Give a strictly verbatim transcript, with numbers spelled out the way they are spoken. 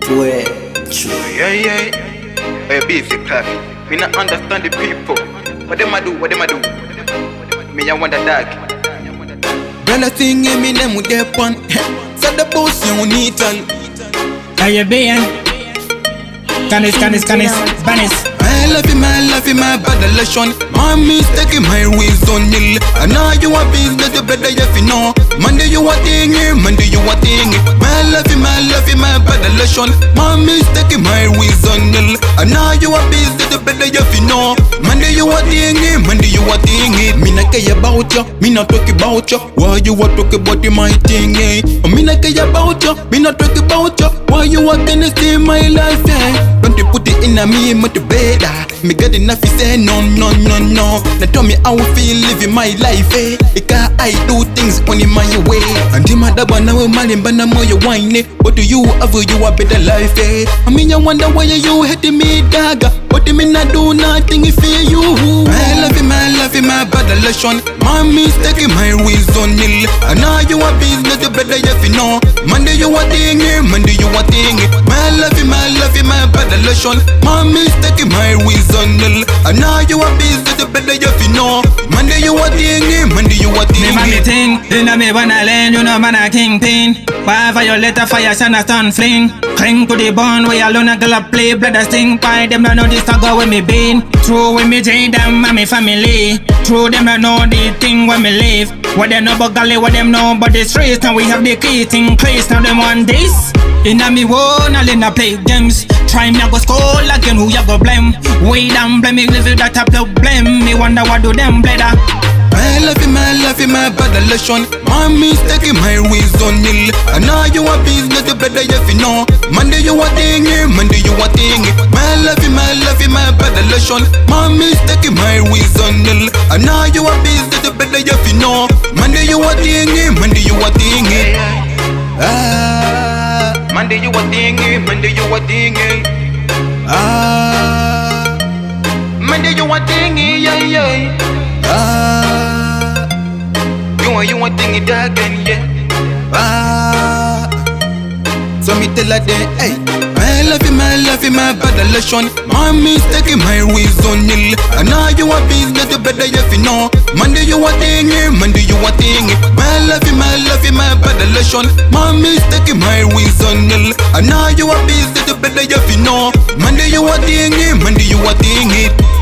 Way, true. Yeah, yeah. Hey, busy class. Me not understand the people. What them I do? What them I do? Me I want a dog. Brother thing in me name with their pun. So the boss you need to. Caribbean. Canis, canis, canis, Spanish. I love you, my love you, my bad relation. My mistake in my reason nil. And now you are business, the better if you know. Monday you are thing, Monday you are thing. My love you, my love you, my bad relation. My mistake in my reason nil. And now you are business, the better if you know. Monday you are thing, Monday you are thing. Me not care about you, me not talk about you. Why you are talk about my thing, eh? Me not care about you, me not talk about you. Why you are gonna see my life, eh? Don't you put it in a me, motivator. Me got enough, he say no, no, no, no. Now tell me how I feel living my life, eh? Because I do things only my way. And the mother now I'm money, but I'm more you whine, eh? What do you have? You a better life, eh? I mean, I wonder why you hating me, dagger. But me not do nothing for you. I love you, my love you, my bad relation. My mistake, my reason nil. And now you a business, the better if you know. Monday you a thing, Monday you a thing. My love you, my love you, my bad relation. My mistake, my reason nil. And now you a business, the better if you know. Monday you a thing, Monday you a thing. Me man me ting, you know me when I land, you know man a kingpin. Why violate a fire, shine a stun fling. Cling to the bone, where alone a girl a play. Blood a sting, pie them don't know this to go with me been. True with me J them and me family. True them don't know the thing when me live. What them know about gully, what them know about the streets. Now we have the key thing place, now them want this. Inna me one, I'll in a play games. Try me a go score again, who ya go blame? Way down, blame me, live that a blame. Me wonder what do them better. I love you, my love you, my bad relation. My mistake, my reason nil. And now you a business, the better if you know. Monday you a thing, Monday you a thing. My love you, my love you, my bad relation. My mistake, my reason nil. And now you a business, the better if you know. Monday you a thing, Monday you a thing. Ah, Monday you a thing, Monday you a thing. Ah, Monday you a thing, yeah, yeah. Ah, you want you want thing it again, yeah. Ah, so me tell her then, hey, I love you, my love you, my bad relation. My mistake, my reason nil. And now you a business, the better if you know. Monday you a thing, Monday you a thing. My love you, my love you, my bad relation. My mistake, my reason nil. And now you a business, the better if you know. Monday you a thing, Monday you a thing.